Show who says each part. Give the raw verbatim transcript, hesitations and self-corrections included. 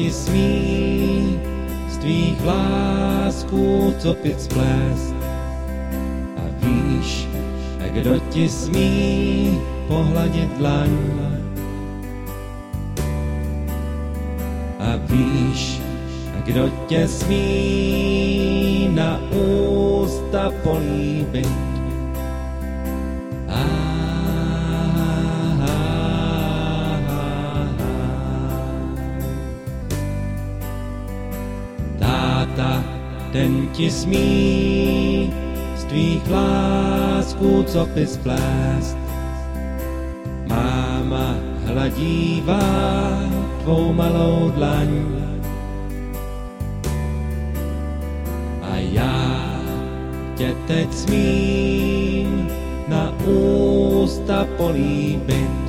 Speaker 1: ti smí z tvých vlásků copit splést? A víš, kdo ti smí pohladit dlaň? A víš, kdo tě smí na ústa políbit? A táta, ten ti smí z tvých vlásků copy splést. Máma hladívá tvou malou dlaň a já tě teď smím na ústa políbit.